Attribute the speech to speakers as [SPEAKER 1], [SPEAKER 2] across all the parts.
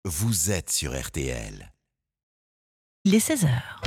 [SPEAKER 1] vous êtes sur RTL.
[SPEAKER 2] Il est 16h.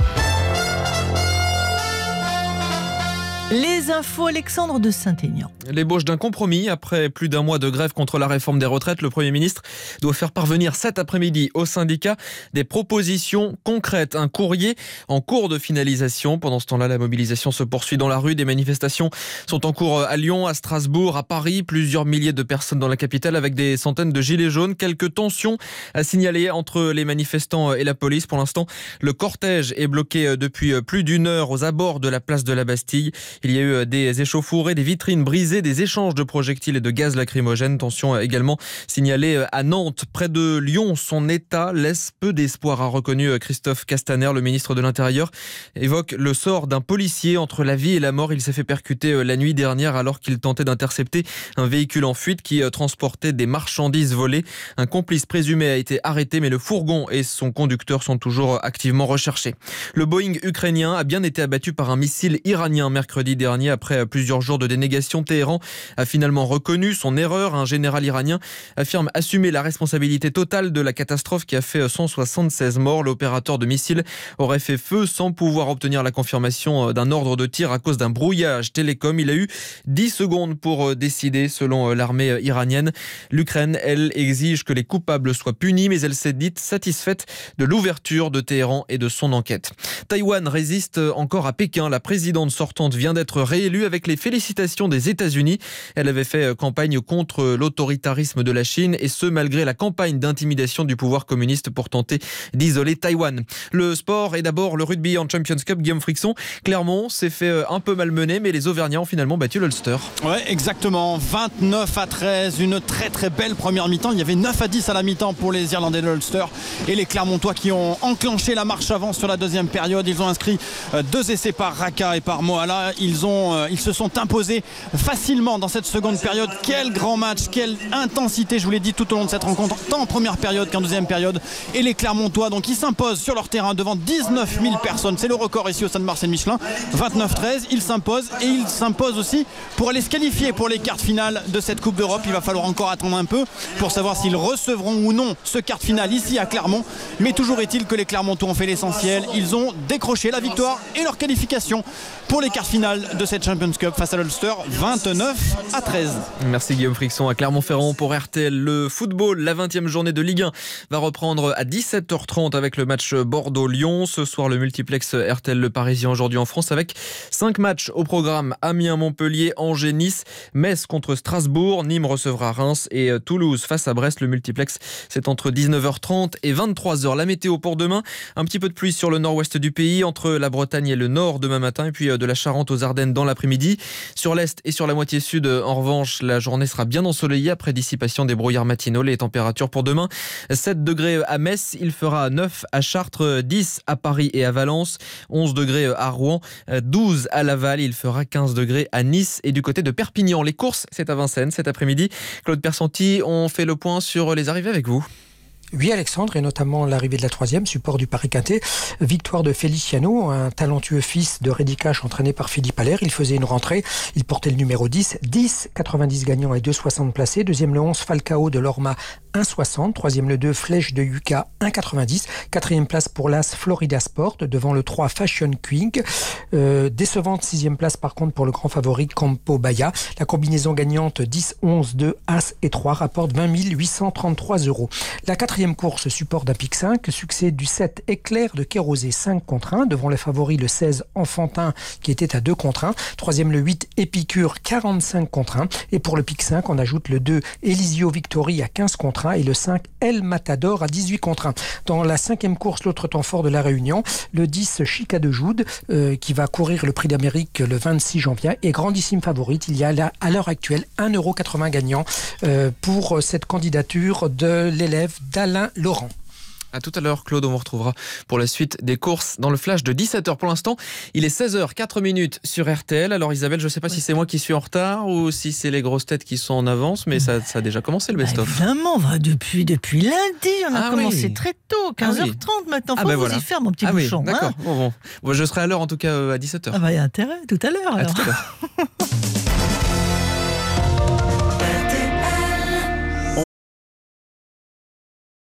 [SPEAKER 2] Les infos, Alexandre de Saint-Aignan.
[SPEAKER 3] L'ébauche d'un compromis. Après plus d'un mois de grève contre la réforme des retraites, le Premier ministre doit faire parvenir cet après-midi aux syndicats des propositions concrètes. Un courrier en cours de finalisation. Pendant ce temps-là, la mobilisation se poursuit dans la rue. Des manifestations sont en cours à Lyon, à Strasbourg, à Paris. Plusieurs milliers de personnes dans la capitale avec des centaines de gilets jaunes. Quelques tensions à signaler entre les manifestants et la police. Pour l'instant, le cortège est bloqué depuis plus d'une heure aux abords de la place de la Bastille. Il y a eu des échauffourées, des vitrines brisées, des échanges de projectiles et de gaz lacrymogènes. Tension également signalée à Nantes. Près de Lyon, son état laisse peu d'espoir, a reconnu Christophe Castaner, le ministre de l'Intérieur. Évoque le sort d'un policier entre la vie et la mort. Il s'est fait percuter la nuit dernière alors qu'il tentait d'intercepter un véhicule en fuite qui transportait des marchandises volées. Un complice présumé a été arrêté, mais le fourgon et son conducteur sont toujours activement recherchés. Le Boeing ukrainien a bien été abattu par un missile iranien mercredi dernier. Après plusieurs jours de dénégation, Téhéran a finalement reconnu son erreur. Un général iranien affirme assumer la responsabilité totale de la catastrophe qui a fait 176 morts. L'opérateur de missiles aurait fait feu sans pouvoir obtenir la confirmation d'un ordre de tir à cause d'un brouillage télécom. Il a eu 10 secondes pour décider, selon l'armée iranienne. L'Ukraine, elle, exige que les coupables soient punis, mais elle s'est dite satisfaite de l'ouverture de Téhéran et de son enquête. Taïwan résiste encore à Pékin. La présidente sortante vient d'être réélue avec les félicitations des États-Unis. Elle avait fait campagne contre l'autoritarisme de la Chine, et ce malgré la campagne d'intimidation du pouvoir communiste pour tenter d'isoler Taïwan. Le sport est d'abord le rugby en Champions Cup. Guillaume Frixon, Clermont s'est fait un peu malmener, mais les Auvergnats ont finalement battu l'Ulster.
[SPEAKER 4] Ouais, exactement. 29-13, une très très belle première mi-temps. Il y avait 9-10 à la mi-temps pour les Irlandais de l'Ulster et les Clermontois qui ont enclenché la marche avant sur la deuxième période. Ils ont inscrit 2 essais par Raka et par Moala. Ils se sont imposés facilement dans cette seconde période. Quel grand match, quelle intensité, je vous l'ai dit tout au long de cette rencontre, tant en première période qu'en deuxième période. Et les Clermontois, donc, ils s'imposent sur leur terrain devant 19 000 personnes. C'est le record ici au Stade Marcel Michelin. 29-13, ils s'imposent, et ils s'imposent aussi pour aller se qualifier pour les quarts finales de cette Coupe d'Europe. Il va falloir encore attendre un peu pour savoir s'ils recevront ou non ce quart de finale ici à Clermont. Mais toujours est-il que les Clermontois ont fait l'essentiel. Ils ont décroché la victoire et leur qualification pour les quarts finales de cette Champions Cup face à l'Ulster, 29-13.
[SPEAKER 3] Merci Guillaume Frixon. À Clermont-Ferrand pour RTL. Le football, la 20e journée de Ligue 1 va reprendre à 17h30 avec le match Bordeaux-Lyon. Ce soir, le multiplex RTL Le Parisien aujourd'hui en France avec 5 matchs au programme. Amiens-Montpellier, Angers-Nice, Metz contre Strasbourg, Nîmes recevra Reims et Toulouse face à Brest. Le multiplex, c'est entre 19h30 et 23h. La météo pour demain, un petit peu de pluie sur le nord-ouest du pays, entre la Bretagne et le nord demain matin, et puis de la Charente aux Ardennes dans l'après-midi. Sur l'est et sur la moitié sud, en revanche, la journée sera bien ensoleillée après dissipation des brouillards matinaux. Les températures pour demain, 7 degrés à Metz, il fera 9 à Chartres, 10 à Paris et à Valence, 11 degrés à Rouen, 12 à Laval, il fera 15 degrés à Nice et du côté de Perpignan. Les courses, c'est à Vincennes cet après-midi. Claude Persanti, on fait le point sur les arrivées avec vous.
[SPEAKER 5] Oui, Alexandre, et notamment l'arrivée de la 3e, support du Paris-Quintet. Victoire de Feliciano, un talentueux fils de Rédicache entraîné par Philippe Allaire. Il faisait une rentrée, il portait le numéro 10, 90 gagnants et 2,60 placés. Deuxième le 11, Falcao de Lorma, 1,60. Troisième le 2, Flèche de Yucca, 1,90. Quatrième place pour l'As Florida Sport, devant le 3, Fashion King. Décevante 6e place par contre pour le grand favori Campo Bahia. La combinaison gagnante 10, 11, 2, As et 3 rapporte 20 833 €. La 4e course, support d'un pic 5, succès du 7 Éclair de Kérosé 5 contre 1, devant les favoris le 16 Enfantin qui était à 2 contre 1, troisième le 8 Épicure 45 contre 1, et pour le pic 5 on ajoute le 2 Elisio Victory à 15 contre 1 et le 5 El Matador à 18 contre 1. Dans la 5e course, l'autre temps fort de la Réunion, le 10 Chica de Joude qui va courir le Prix d'Amérique le 26 janvier est grandissime favorite. Il y a là, à l'heure actuelle 1,80 € gagnant pour cette candidature de l'élève d'Alain Laurent.
[SPEAKER 3] À tout à l'heure, Claude, on vous retrouvera pour la suite des courses dans le flash de 17h. Pour l'instant, il est 16h04 sur RTL. Alors Isabelle, je ne sais pas si c'est moi qui suis en retard ou si c'est les grosses têtes qui sont en avance, mais ça a déjà commencé le best-of.
[SPEAKER 2] Évidemment, depuis lundi, on a commencé très tôt, 15h30 maintenant. Faut y faire, mon petit bouchon.
[SPEAKER 3] D'accord, bon. Je serai à l'heure en tout cas à 17h.
[SPEAKER 2] Il y a intérêt, tout à l'heure.
[SPEAKER 3] À tout à l'heure.